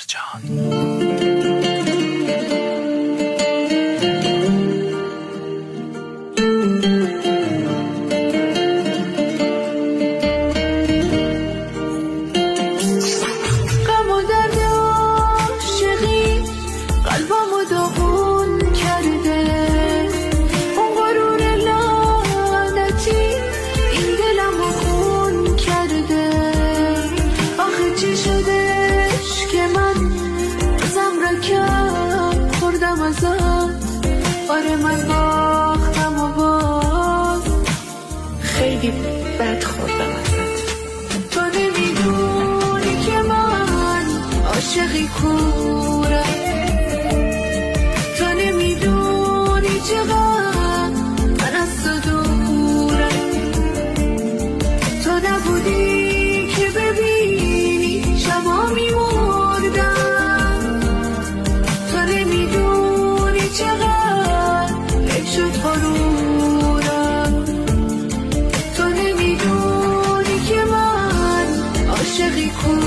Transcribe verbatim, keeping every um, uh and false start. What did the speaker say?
مرجان. آره من باختم و باز خیلی بد خوردم ازت. تو نمیدونی که من عاشقی کورم، تو نمیدونی چقدر من از تو دورم. تو نبودی که ببینی شبا میمردم، تو نمیدونی چقدر شد غرورم. تو نمیدونی که من عاشقی کورم.